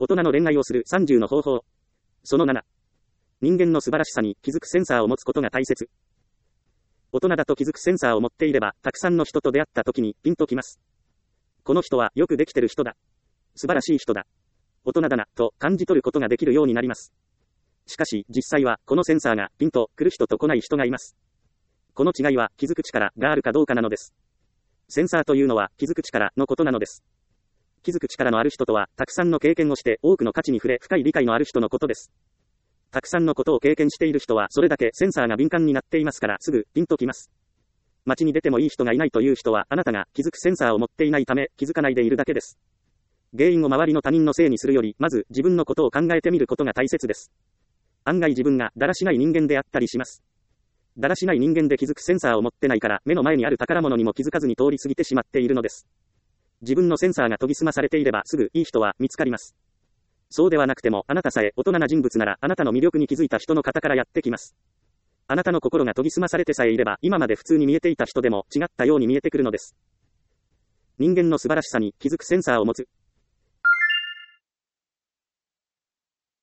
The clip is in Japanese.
大人の恋愛をする30の方法。その7。人間の素晴らしさに気づくセンサーを持つことが大切。大人だと気づくセンサーを持っていれば、たくさんの人と出会った時にピンときます。この人はよくできてる人だ。素晴らしい人だ。大人だな、と感じ取ることができるようになります。しかし、実際は、このセンサーがピンと来る人と来ない人がいます。この違いは気づく力があるかどうかなのです。センサーというのは気づく力のことなのです。気づく力のある人とは、たくさんの経験をして多くの価値に触れ深い理解のある人のことです。たくさんのことを経験している人はそれだけセンサーが敏感になっていますからすぐピンときます。街に出てもいい人がいないという人はあなたが気づくセンサーを持っていないため気づかないでいるだけです。原因を周りの他人のせいにするよりまず自分のことを考えてみることが大切です。案外自分がだらしない人間であったりします。だらしない人間で気づくセンサーを持ってないから目の前にある宝物にも気づかずに通り過ぎてしまっているのです。自分のセンサーが研ぎ澄まされていればすぐいい人は見つかります。そうではなくてもあなたさえ大人な人物ならあなたの魅力に気づいた人の方からやってきます。あなたの心が研ぎ澄まされてさえいれば今まで普通に見えていた人でも違ったように見えてくるのです。人間の素晴らしさに気づくセンサーを持つ。